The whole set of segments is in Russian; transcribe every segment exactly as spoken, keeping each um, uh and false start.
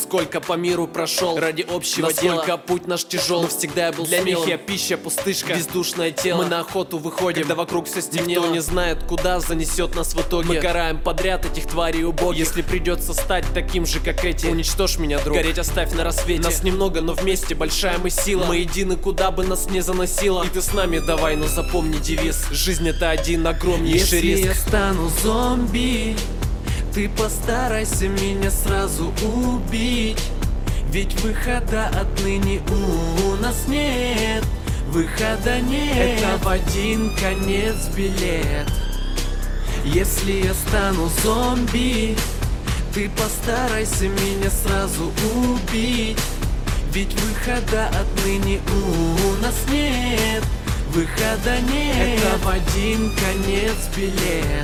сколько по миру прошел ради общего дела. Насколько путь наш тяжел, но всегда я был для смелым. Для них я пища, пустышка, бездушное тело. Мы на охоту выходим, когда вокруг все стемнело. Никто не знает, куда занесет нас в итоге. Мы караем подряд этих тварей убогих. Если придется стать таким же, как эти, уничтожь меня, друг, гореть оставь на рассвете. Нас немного, но вместе большая мы сила. Мы едины, куда бы нас не заносило. И ты с нами давай, но запомни девиз: жизнь — это один огромнейший риск. Если я стану зомби, ты постарайся меня сразу убить. Ведь выхода отныне у нас нет. Выхода нет, это в один конец билет. Если я стану зомби, ты постарайся меня сразу убить. Ведь выхода отныне у нас нет. Выхода нет, это в один конец билет.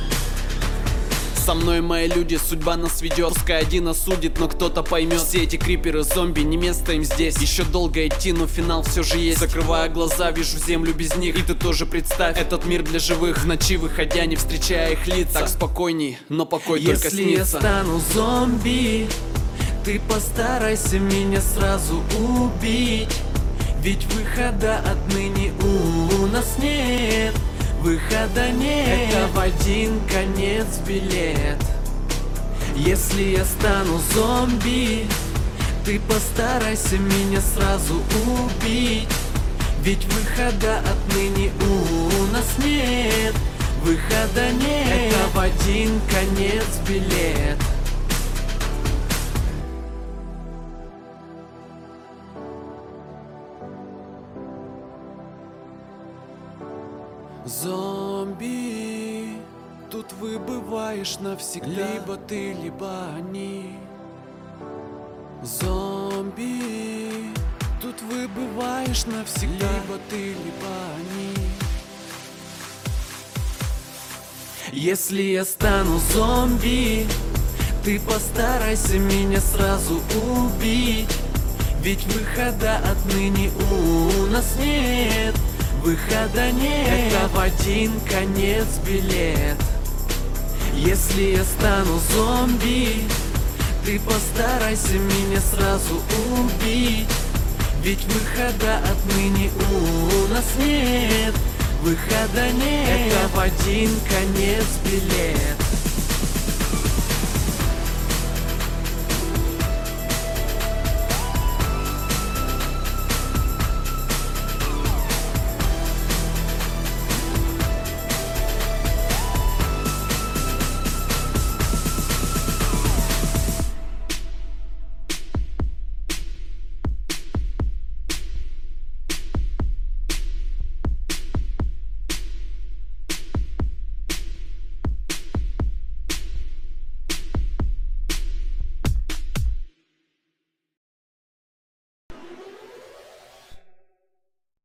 Со мной мои люди, судьба нас ведет. Пускай один осудит, но кто-то поймет. Все эти криперы, зомби, не место им здесь. Еще долго идти, но финал все же есть. Закрывая глаза, вижу землю без них. И ты тоже представь этот мир для живых. В ночи выходя, не встречая их лица. Так спокойней, но покой только снится. Если я стану зомби, ты постарайся меня сразу убить. Ведь выхода отныне у нас нет. Выхода нет, это в один конец билет. Если я стану зомби, ты постарайся меня сразу убить. Ведь выхода отныне у нас нет. Выхода нет, это в один конец билет. Зомби, тут выбываешь навсегда. Либо ты, либо они. Зомби, тут выбываешь навсегда. Либо ты, либо они. Если я стану зомби, ты постарайся меня сразу убить. Ведь выхода отныне у нас нет. Выхода нет, это в один конец билет. Если я стану зомби, ты постарайся меня сразу убить. Ведь выхода отныне у нас нет. Выхода нет, это в один конец билет.